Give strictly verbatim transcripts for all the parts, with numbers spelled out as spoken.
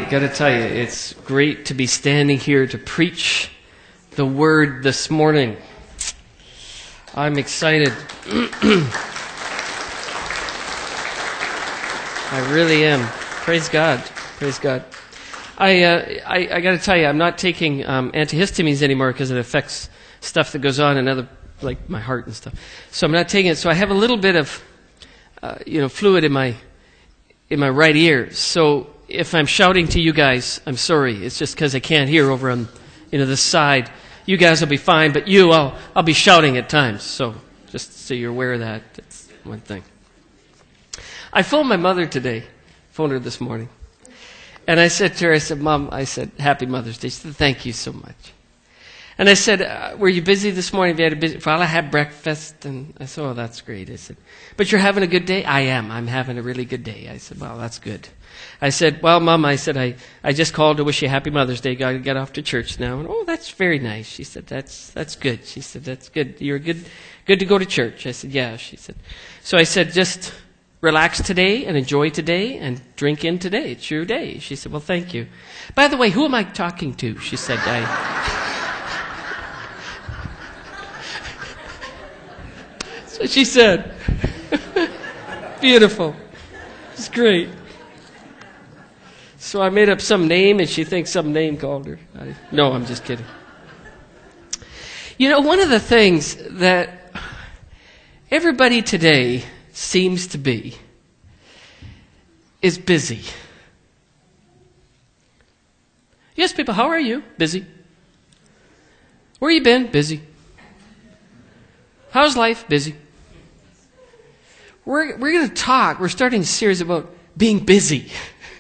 got to tell you, it's great to be standing here to preach the word this morning. I'm excited. I really am. Praise God. Praise God. I uh, I, I got to tell you, I'm not taking um, antihistamines anymore because it affects stuff that goes on in other, like my heart and stuff. So I'm not taking it. So I have a little bit of, uh, you know, fluid in my in my right ear. So if I'm shouting to you guys, I'm sorry. It's just because I can't hear over on, you know, this side. You guys will be fine, but you, I'll I'll be shouting at times. So just so you're aware of that. That's one thing. I phoned my mother today. Phoned her this morning. And I said to her, I said, Mom, I said, Happy Mother's Day. She said, thank you so much. And I said, uh, were you busy this morning? Have you had a busy, well, I had breakfast. And I said, oh, that's great. I said, but you're having a good day? I am. I'm having a really good day. I said, well, that's good. I said, well, Mom, I said, I, I just called to wish you a happy Mother's Day. Got to get off to church now. And, oh, that's very nice. She said, that's that's good. She said, that's good. You're good, good to go to church. I said, yeah. She said, so I said, just relax today and enjoy today and drink in today. It's your day. She said, well, thank you. By the way, who am I talking to? She said, I... So she said, beautiful. It's great. So I made up some name and she thinks some name called her. I, no, I'm just kidding. You know, one of the things that everybody today seems to be is busy. Yes, people, how are you? Busy. Where you been? Busy. How's life? Busy. We're we're going to talk. We're starting a series about being busy.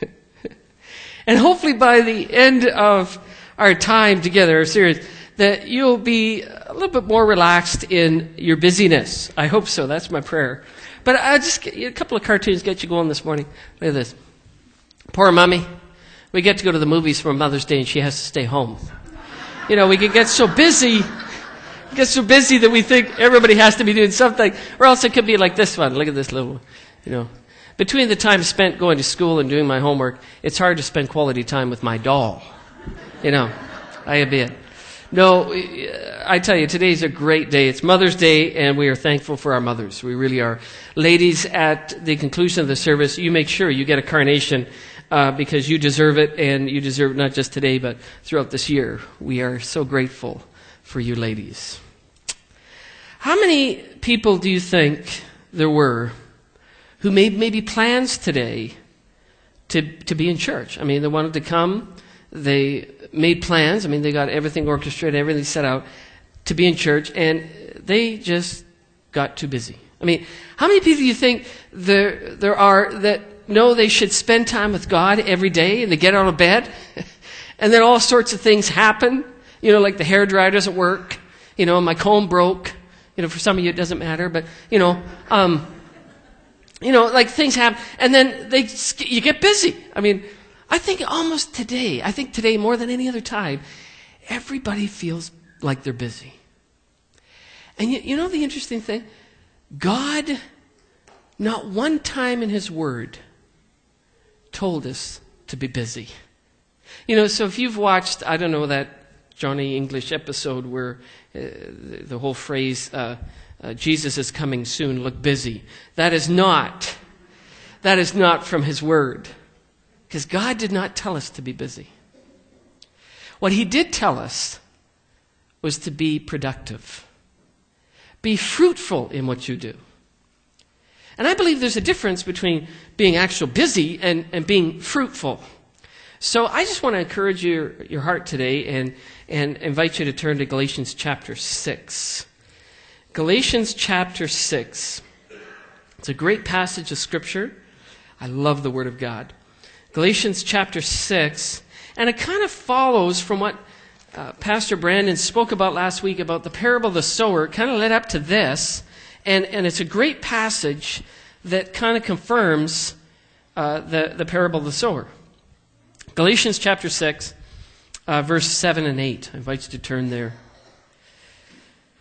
And hopefully by the end of our time together, our series, that you'll be a little bit more relaxed in your busyness. I hope so. That's my prayer. But I'll just get a couple of cartoons get you going this morning. Look at this. Poor mommy. We get to go to the movies for Mother's Day and she has to stay home. You know, we can get so busy, get so busy that we think everybody has to be doing something. Or else it could be like this one. Look at this little, you know. Between the time spent going to school and doing my homework, it's hard to spend quality time with my doll. You know, I admit. No, I tell you, today's a great day. It's Mother's Day, and we are thankful for our mothers. We really are. Ladies, at the conclusion of the service, you make sure you get a carnation uh, because you deserve it, and you deserve it not just today, but throughout this year. We are so grateful for you ladies. How many people do you think there were who made maybe plans today to to be in church? I mean, they wanted to come. They made plans. I mean, they got everything orchestrated, everything set out to be in church, and they just got too busy. I mean, how many people do you think there there are that know they should spend time with God every day, and they get out of bed, and then all sorts of things happen? You know, like the hairdryer doesn't work. You know, my comb broke. You know, for some of you it doesn't matter, but you know, um, you know, like things happen, and then they you get busy. I mean, I think almost today, I think today more than any other time, everybody feels like they're busy. And you, you know the interesting thing? God, not one time in His Word, told us to be busy. You know, so if you've watched, I don't know, that Johnny English episode where uh, the, the whole phrase, uh, uh, Jesus is coming soon, look busy. That is not, that is not from His Word. Because God did not tell us to be busy. What He did tell us was to be productive. Be fruitful in what you do. And I believe there's a difference between being actual busy and, and being fruitful. So I just want to encourage your, your heart today and, and invite you to turn to Galatians chapter six. Galatians chapter six. It's a great passage of Scripture. I love the Word of God. Galatians chapter six, and it kind of follows from what uh, Pastor Brandon spoke about last week about the parable of the sower. It kind of led up to this, and, and it's a great passage that kind of confirms uh, the, the parable of the sower. Galatians chapter six, uh, verse seven and eight. I invite you to turn there.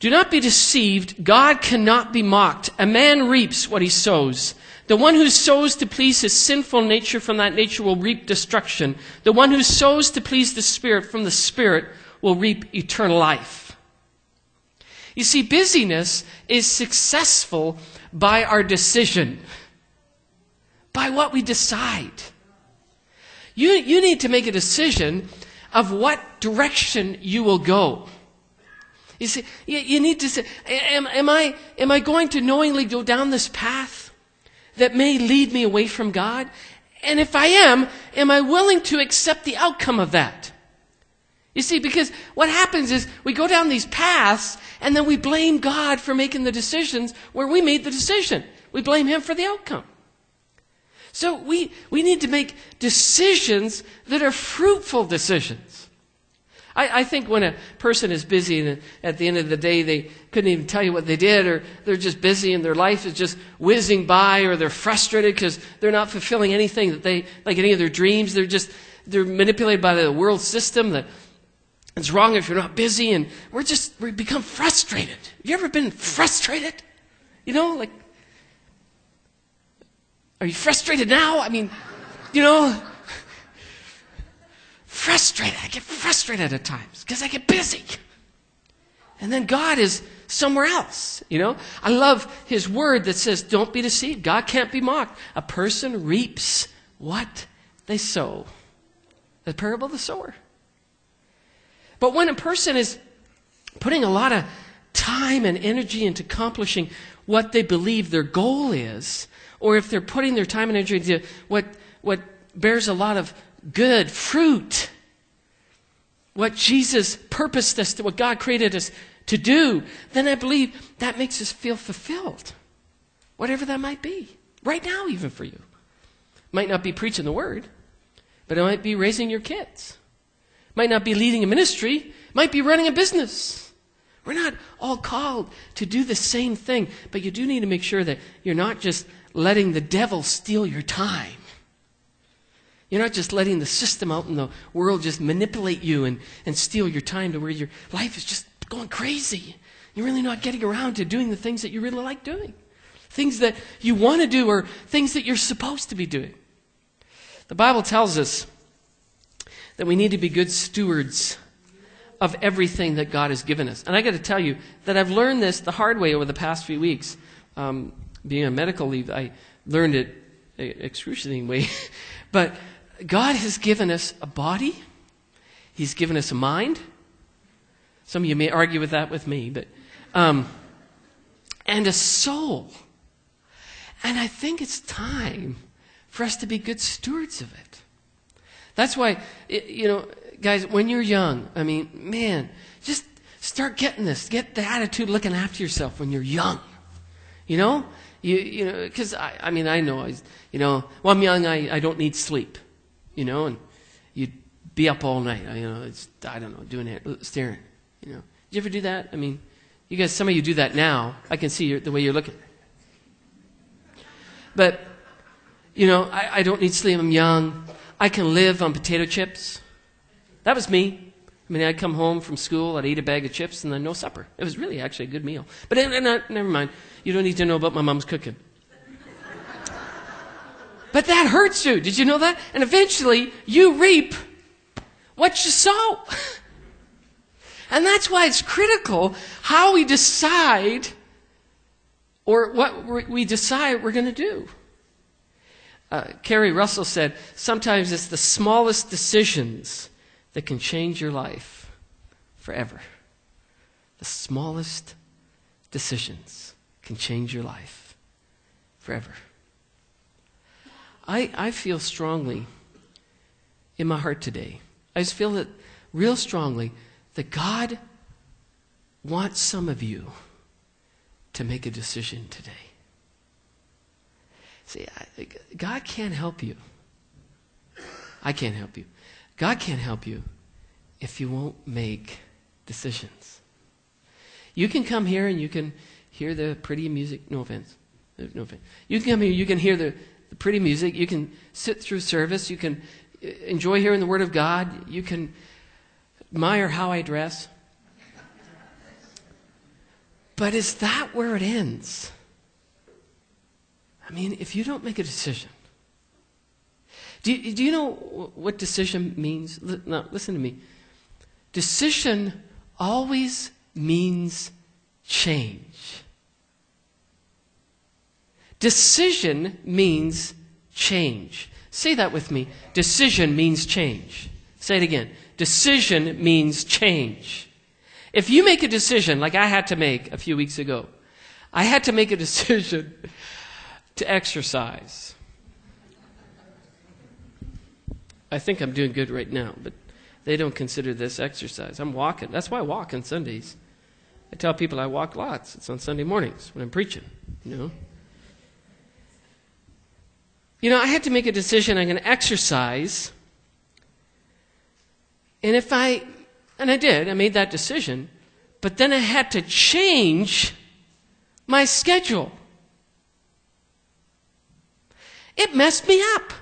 Do not be deceived. God cannot be mocked. A man reaps what he sows. The one who sows to please his sinful nature from that nature will reap destruction. The one who sows to please the Spirit from the Spirit will reap eternal life. You see, busyness is successful by our decision, by what we decide. You, you need to make a decision of what direction you will go. You see, you, you need to say, am, am I, am I going to knowingly go down this path that may lead me away from God? And if I am, am I willing to accept the outcome of that? You see, because what happens is we go down these paths and then we blame God for making the decisions where we made the decision. We blame Him for the outcome. So we, we need to make decisions that are fruitful decisions. I, I think when a person is busy and at the end of the day they couldn't even tell you what they did, or they're just busy and their life is just whizzing by, or they're frustrated because they're not fulfilling anything that they, like any of their dreams, they're just, they're manipulated by the world system that it's wrong if you're not busy, and we're just, we become frustrated. Have you ever been frustrated? You know, like, are you frustrated now? I mean, you know, frustrated. I get frustrated at times because I get busy. And then God is somewhere else, you know. I love His word that says, don't be deceived. God can't be mocked. A person reaps what they sow. The parable of the sower. But when a person is putting a lot of time and energy into accomplishing what they believe their goal is, or if they're putting their time and energy into what, what bears a lot of good fruit, what Jesus purposed us to, what God created us to do, then I believe that makes us feel fulfilled. Whatever that might be. Right now, even for you. Might not be preaching the word, but it might be raising your kids. Might not be leading a ministry, might be running a business. We're not all called to do the same thing, but you do need to make sure that you're not just letting the devil steal your time. You're not just letting the system out in the world just manipulate you and, and steal your time to where your life is just going crazy. You're really not getting around to doing the things that you really like doing. Things that you want to do, or things that you're supposed to be doing. The Bible tells us that we need to be good stewards of everything that God has given us. And I got to tell you that I've learned this the hard way over the past few weeks. Um, being on medical leave, I learned it an excruciating way. But God has given us a body. He's given us a mind. Some of you may argue with that with me, but um, and a soul. And I think it's time for us to be good stewards of it. That's why, you know, guys, when you're young, I mean, man, just start getting this. Get the attitude looking after yourself when you're young. You know? You you know, because, I, I mean, I know, I, you know, when I'm young, I, I don't need sleep. You know, and you'd be up all night. You know, it's, I don't know, doing it, staring. You know, did you ever do that? I mean, you guys, some of you do that now. I can see your, the way you're looking. But, you know, I, I don't need sleep. I'm young. I can live on potato chips. That was me. I mean, I'd come home from school, I'd eat a bag of chips, and then no supper. It was really actually a good meal. But uh, never mind. You don't need to know about my mom's cooking. But that hurts you. Did you know that? And eventually, you reap what you sow. And that's why it's critical how we decide, or what we decide we're going to do. Uh, Carrie Russell said, sometimes it's the smallest decisions that can change your life forever. The smallest decisions can change your life forever. I, I feel strongly in my heart today, I just feel that real strongly that God wants some of you to make a decision today. See, I, God can't help you. I can't help you. God can't help you if you won't make decisions. You can come here and you can hear the pretty music. No offense. No offense. You can come here, you can hear the, the pretty music. You can sit through service. You can enjoy hearing the Word of God. You can admire how I dress. But is that where it ends? I mean, if you don't make a decision, do you, do you know what decision means? Now, listen to me. Decision always means change. Decision means change. Say that with me. Decision means change. Say it again. Decision means change. If you make a decision like I had to make a few weeks ago, I had to make a decision to exercise. I think I'm doing good right now, but they don't consider this exercise. I'm walking. That's why I walk on Sundays. I tell people I walk lots. It's on Sunday mornings when I'm preaching, you know. You know, I had to make a decision. I'm going to exercise. And if I, and I did, I made that decision, but then I had to change my schedule. It messed me up.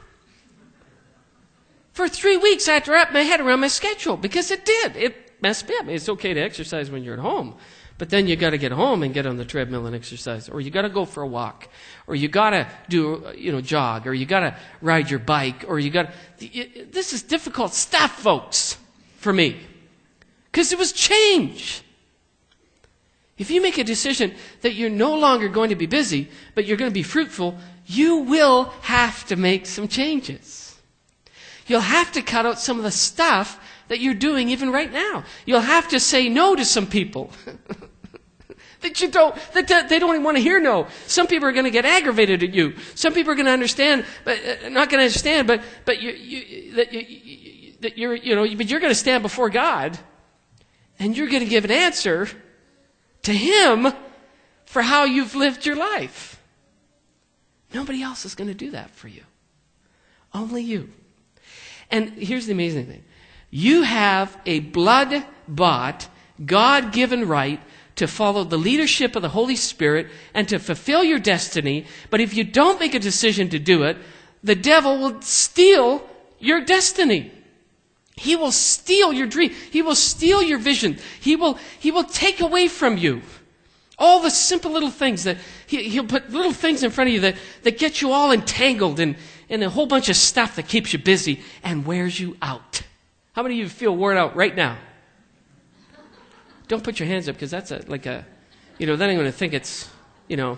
For three weeks, I had to wrap my head around my schedule because it did. It messed me up. It's okay to exercise when you're at home, but then you got to get home and get on the treadmill and exercise, or you got to go for a walk, or you got to do, you know, jog, or you got to ride your bike, or you got to. This is difficult stuff, folks, for me, because it was change. If you make a decision that you're no longer going to be busy, but you're going to be fruitful, you will have to make some changes. You'll have to cut out some of the stuff that you're doing even right now. You'll have to say no to some people that you don't, that they don't even want to hear no. Some people are going to get aggravated at you. Some people are going to understand, but uh, not going to understand, but but you, you that you, you that you're you know, but you're going to stand before God, and you're going to give an answer to Him for how you've lived your life. Nobody else is going to do that for you. Only you. And here's the amazing thing. You have a blood-bought, God-given right to follow the leadership of the Holy Spirit and to fulfill your destiny. But if you don't make a decision to do it, the devil will steal your destiny. He will steal your dream. He will steal your vision. He will, he will take away from you all the simple little things that he, he'll put little things in front of you that, that get you all entangled in, in a whole bunch of stuff that keeps you busy and wears you out. How many of you feel worn out right now? Don't put your hands up, because that's a, like a, you know, then I'm going to think it's, you know,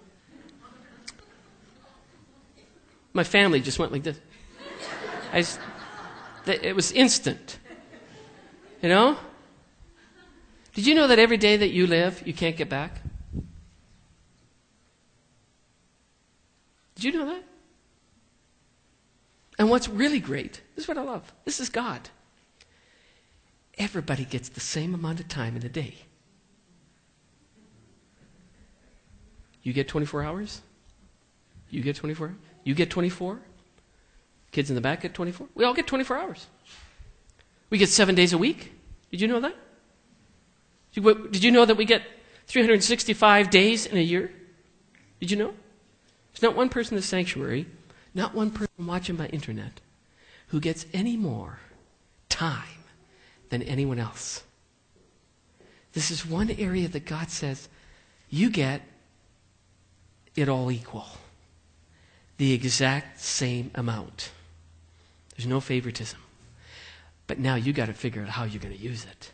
my family just went like this. I just, it was instant. You know? Did you know that every day that you live, you can't get back? Did you know that? And what's really great, this is what I love. This is God. Everybody gets the same amount of time in a day. You get twenty-four hours? You get twenty-four? You get twenty-four? Kids in the back get twenty-four? We all get twenty-four hours. We get seven days a week. Did you know that? Did you know that we get three hundred sixty-five days in a year? Did you know? There's not one person in the sanctuary, not one person watching by internet, who gets any more time than anyone else. This is one area that God says, you get it all equal. The exact same amount. There's no favoritism. But now you got to figure out how you're going to use it.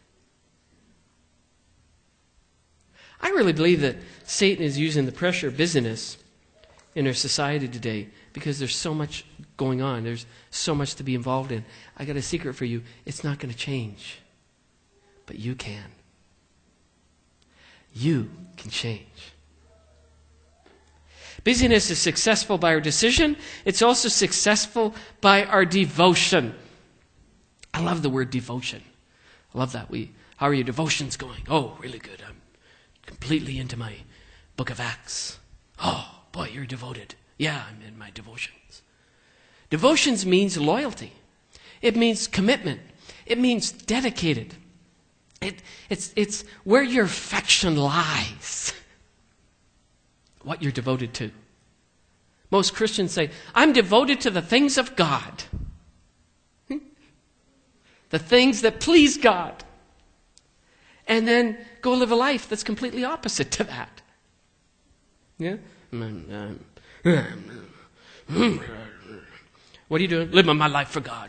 I really believe that Satan is using the pressure of busyness in our society today because there's so much going on. There's so much to be involved in. I got a secret for you. It's not going to change. But you can. You can change. Busyness is successful by our decision. It's also successful by our devotion. I love the word devotion. I love that. We, how are your devotions going? Oh, really good. I'm completely into my book of Acts. Oh, boy, you're devoted. Yeah, I'm in my devotions. Devotions means loyalty. It means commitment. It means dedicated. It, it's, it's where your affection lies. What you're devoted to. Most Christians say, I'm devoted to the things of God. The things that please God. And then go live a life that's completely opposite to that. Yeah? What are you doing? Living my life for God.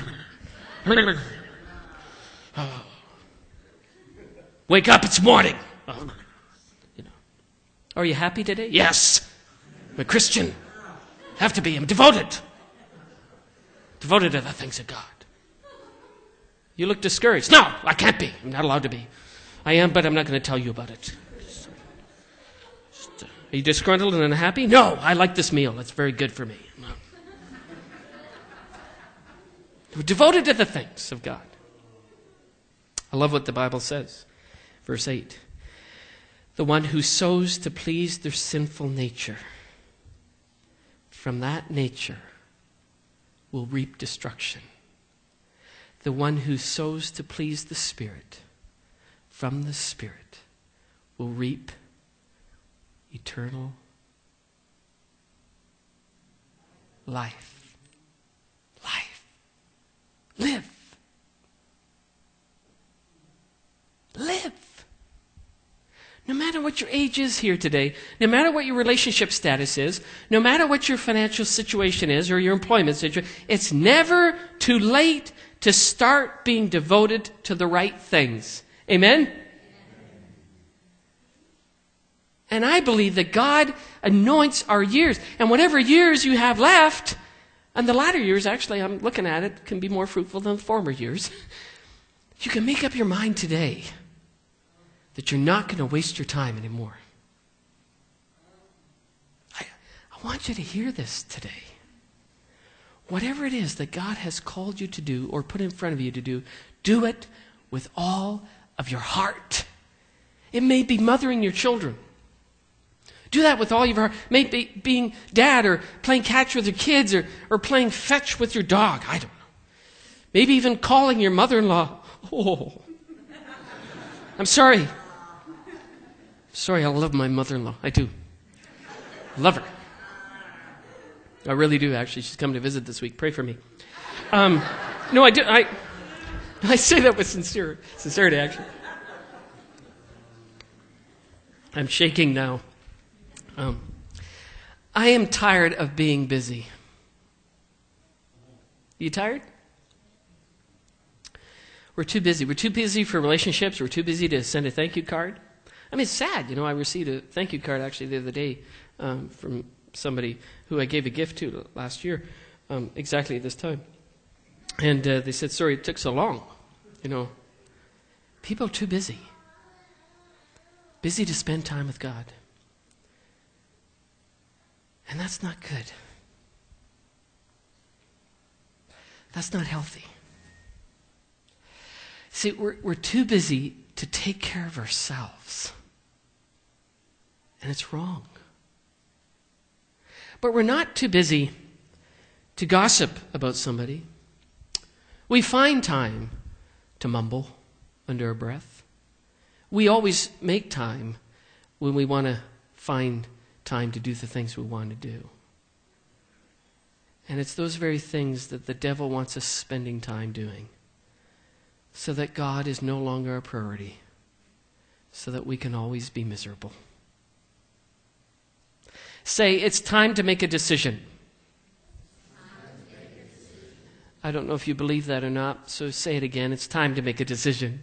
Oh. Wake up, it's morning. Oh. You know. Are you happy today? Yes. I'm a Christian. Have to be. I'm devoted. Devoted to the things of God. You look discouraged. No, I can't be. I'm not allowed to be. I am, but I'm not going to tell you about it. Are you disgruntled and unhappy? No, I like this meal. It's very good for me. We're devoted to the things of God. I love what the Bible says. Verse eight. The one who sows to please their sinful nature, from that nature will reap destruction. The one who sows to please the Spirit, from the Spirit will reap eternal life. Life. Live. Live. No matter what your age is here today, no matter what your relationship status is, no matter what your financial situation is or your employment situation, it's never too late to start being devoted to the right things. Amen? And I believe that God anoints our years. And whatever years you have left, and the latter years, actually, I'm looking at it, can be more fruitful than the former years. You can make up your mind today that you're not going to waste your time anymore. I, I want you to hear this today. Whatever it is that God has called you to do or put in front of you to do, do it with all of your heart. It may be mothering your children. Do that with all of your heart. Maybe being dad or playing catch with your kids or, or playing fetch with your dog. I don't know. Maybe even calling your mother-in-law. Oh, I'm sorry. Sorry, I love my mother-in-law. I do. I love her. I really do, actually. She's coming to visit this week. Pray for me. Um, no, I do. I I say that with sincere sincerity, actually. I'm shaking now. Um, I am tired of being busy. You tired? We're too busy. We're too busy for relationships. We're too busy to send a thank you card. I mean, it's sad. You know, I received a thank you card actually the other day um, from somebody who I gave a gift to last year, um, exactly at this time. And uh, they said, sorry it took so long. You know, people are too busy. Busy to spend time with God. And that's not good. That's not healthy. See, we're, we're too busy to take care of ourselves. And it's wrong. But we're not too busy to gossip about somebody. We find time to mumble under our breath. We always make time when we want to find time to do the things we want to do. And it's those very things that the devil wants us spending time doing, so that God is no longer a priority, so that we can always be miserable. Say, it's time to make a decision. I don't know if you believe that or not, so say it again. It's time to make a decision.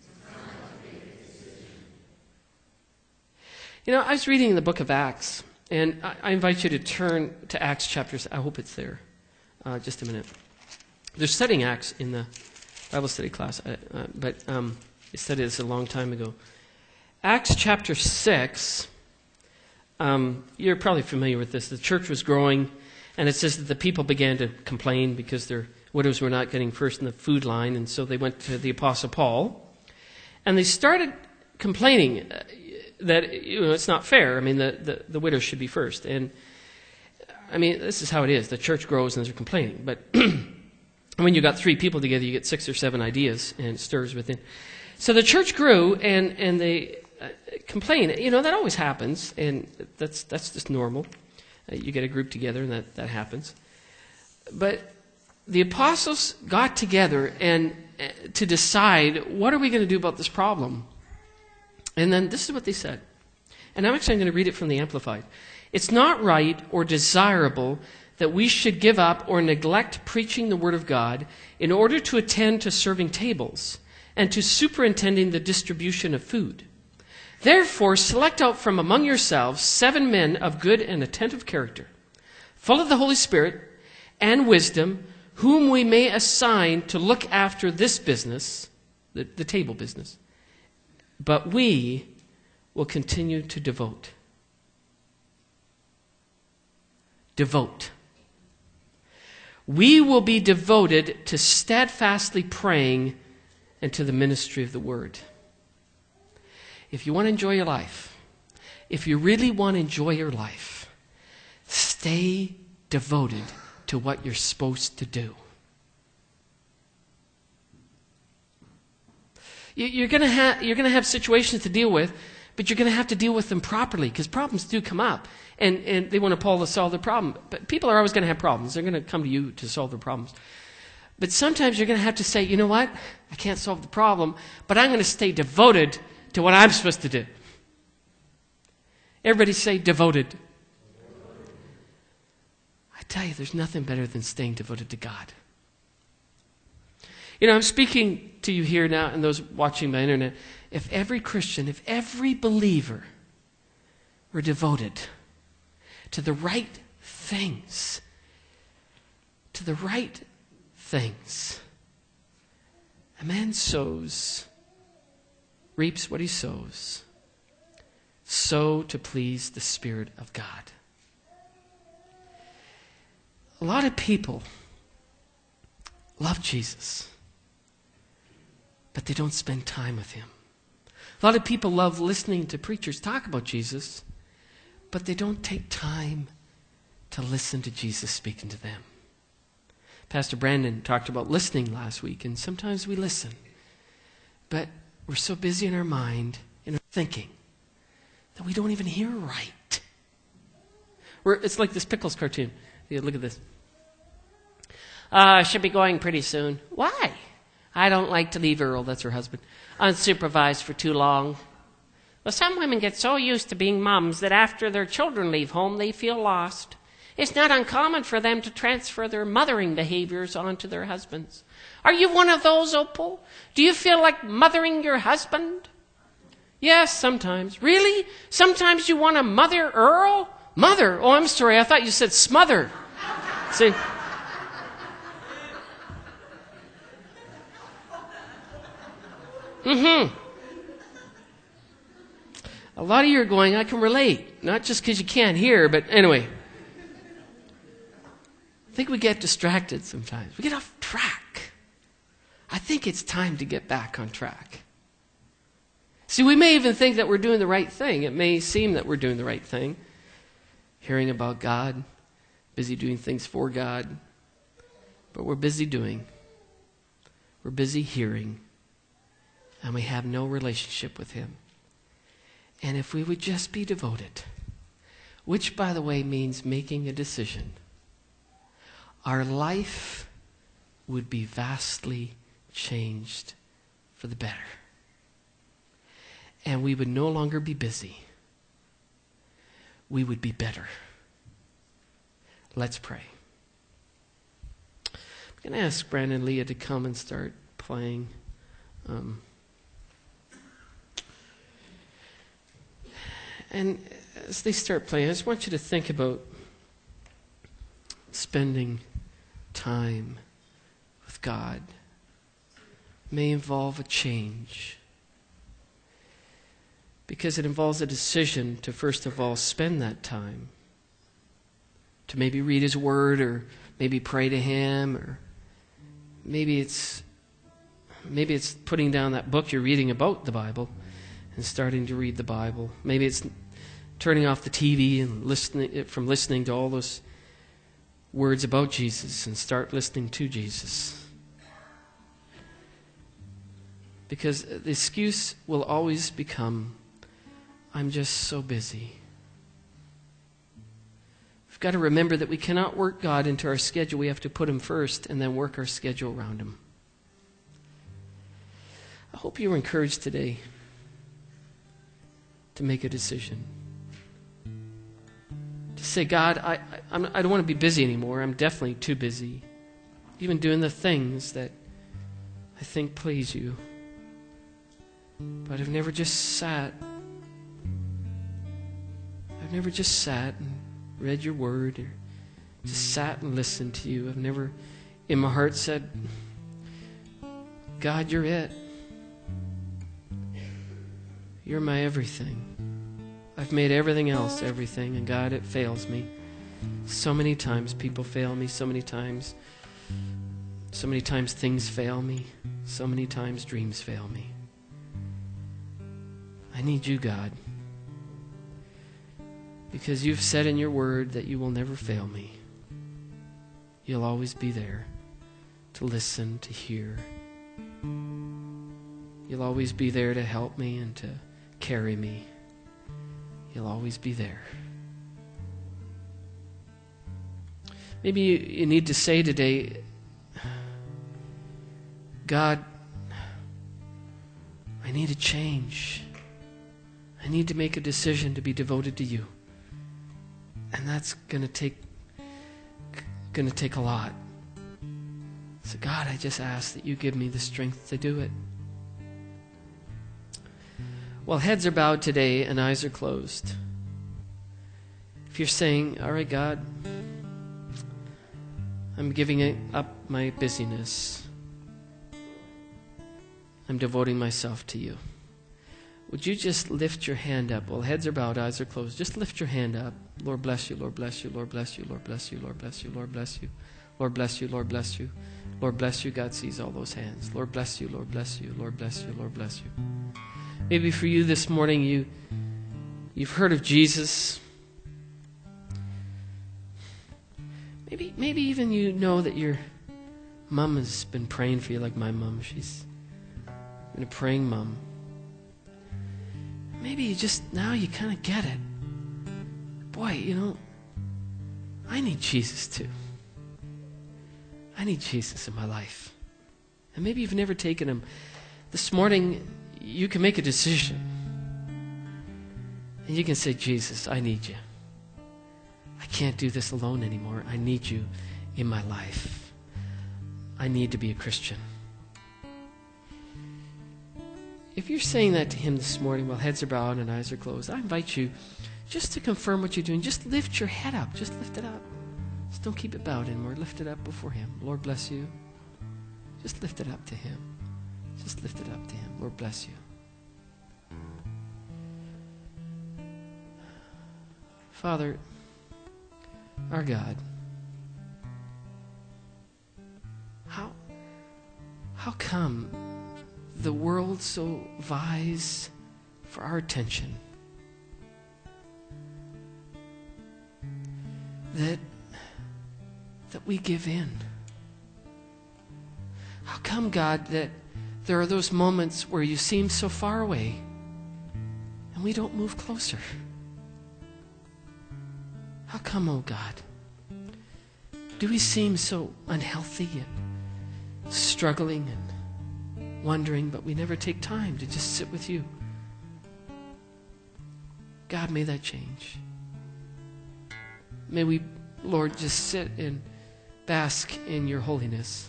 You know, I was reading the book of Acts, and I, I invite you to turn to Acts chapters. I hope it's there. Uh, just a minute. They're studying Acts in the Bible study class, uh, uh, but um, they studied this a long time ago. Acts chapter six, um, you're probably familiar with this. The church was growing, and it says that the people began to complain because their widows were not getting first in the food line, and so they went to the Apostle Paul, and they started complaining uh, that, you know, it's not fair. I mean, the, the, the widows should be first. And, I mean, this is how it is. The church grows and they're complaining. But when you got three people together, you get six or seven ideas, and it stirs within. So the church grew, and, and they uh, complain. You know, that always happens, and that's that's just normal. Uh, you get a group together, and that, that happens. But the apostles got together and uh, to decide, what are we going to do about this problem? And then this is what they said. And I'm actually going to read it from the Amplified. It's not right or desirable that we should give up or neglect preaching the Word of God in order to attend to serving tables and to superintending the distribution of food. Therefore, select out from among yourselves seven men of good and attentive character, full of the Holy Spirit and wisdom, whom we may assign to look after this business, the, the table business. But we will continue to devote. Devote. We will be devoted to steadfastly praying and to the ministry of the Word. If you want to enjoy your life, if you really want to enjoy your life, stay devoted to what you're supposed to do. You're going to have, you're going to have situations to deal with, but you're going to have to deal with them properly, because problems do come up, and, and they want Paul to solve their problem. But people are always going to have problems. They're going to come to you to solve their problems. But sometimes you're going to have to say, you know what? I can't solve the problem, but I'm going to stay devoted to what I'm supposed to do. Everybody say devoted. I tell you, there's nothing better than staying devoted to God. You know, I'm speaking to you here now and those watching by internet. If every Christian, if every believer were devoted to the right things, to the right things, a man sows, reaps what he sows. Sow to please the Spirit of God. A lot of people love Jesus, but they don't spend time with Him. A lot of people love listening to preachers talk about Jesus, but they don't take time to listen to Jesus speaking to them. Pastor Brandon talked about listening last week, and sometimes we listen, but we're so busy in our mind, in our thinking, that we don't even hear right. We're, it's like this Pickles cartoon. Yeah, look at this. Uh, should be going pretty soon. Why? I don't like to leave Earl, that's her husband, unsupervised for too long. Well, some women get so used to being mums that after their children leave home, they feel lost. It's not uncommon for them to transfer their mothering behaviors onto their husbands. Are you one of those, Opal? Do you feel like mothering your husband? Yes, sometimes. Really? Sometimes you want to mother Earl? Mother? Oh, I'm sorry. I thought you said smother. See? Mm-hmm. A lot of you are going, I can relate. Not just because you can't hear, but anyway. I think we get distracted sometimes. We get off track. I think it's time to get back on track. See, we may even think that we're doing the right thing. It may seem that we're doing the right thing. Hearing about God, busy doing things for God. But we're busy doing. We're busy hearing. And we have no relationship with Him. And if we would just be devoted, which, by the way, means making a decision, our life would be vastly changed for the better. And we would no longer be busy. We would be better. Let's pray. I'm going to ask Brandon and Leah to come and start playing. Um, and as they start playing, I just want you to think about spending time with God. It may involve a change, because it involves a decision to first of all spend that time, to maybe read His Word, or maybe pray to Him, or maybe it's maybe it's putting down that book you're reading about the Bible and starting to read the Bible. Maybe it's turning off the T V and listening from listening to all those words about Jesus and start listening to Jesus. Because the excuse will always become, I'm just so busy. We've got to remember that we cannot work God into our schedule. We have to put Him first and then work our schedule around Him. I hope you were encouraged today. to make a decision. To say, God, I, I, I'm, I don't want to be busy anymore. I'm definitely too busy. Even doing the things that I think please you. But I've never just sat. I've never just sat and read your word or just sat and listened to you. I've never in my heart said, God, you're it. You're my everything. I've made everything else everything, and God, it fails me. So many times people fail me. So many times, so many times things fail me. So many times dreams fail me. I need you, God. Because you've said in your word that you will never fail me. You'll always be there to listen, to hear. You'll always be there to help me and to carry me. You'll always be there. Maybe you, you need to say today, God, I need a change. I need to make a decision to be devoted to you. And that's going to take going to take a lot. So God, I just ask that you give me the strength to do it. Well, heads are bowed today and eyes are closed. If you're saying, all right, God, I'm giving up my busyness. I'm devoting myself to you. Would you just lift your hand up? Well, heads are bowed, eyes are closed. Just lift your hand up. Lord bless you, Lord bless you, Lord bless you, Lord bless you, Lord bless you, Lord bless you. Lord bless you, Lord bless you. Lord bless you. God sees all those hands. Lord bless you, Lord bless you, Lord bless you, Lord bless you. Maybe for you this morning, you, you've heard of Jesus. Maybe, maybe even you know that your mom has been praying for you like my mom. She's been a praying mom. Maybe you just, now you kind of get it. Boy, you know, I need Jesus too. I need Jesus in my life. And maybe you've never taken him. This morning, you can make a decision. And you can say, Jesus, I need you. I can't do this alone anymore. I need you in my life. I need to be a Christian. If you're saying that to him this morning while heads are bowed and eyes are closed, I invite you just to confirm what you're doing. Just lift your head up. Just lift it up. Just don't keep it bowed anymore. Lift it up before him. Lord bless you. Just lift it up to him. Just lift it up to him. Lord bless you. Father, our God, how, how come the world so vies for our attention that that we give in? How come, God, that there are those moments where you seem so far away and we don't move closer? How come, oh God, do we seem so unhealthy and struggling and wondering, but we never take time to just sit with you? God, may that change. May we, Lord, just sit and bask in your holiness.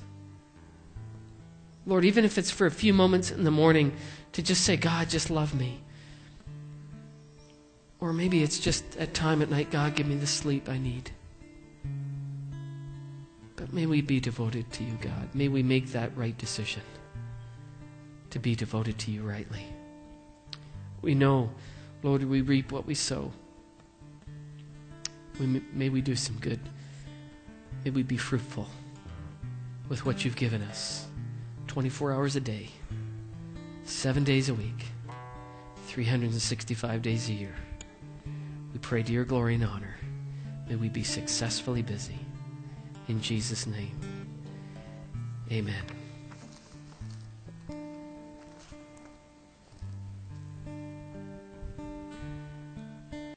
Lord, even if it's for a few moments in the morning, to just say, God, just love me. Or maybe it's just at time at night, God, give me the sleep I need. But may we be devoted to you, God. May we make that right decision to be devoted to you rightly. We know, Lord, we reap what we sow. We, may we do some good. May we be fruitful with what you've given us. twenty-four hours a day, seven days a week, three hundred sixty-five days a year. We pray to your glory and honor. May we be successfully busy. In Jesus' name, amen.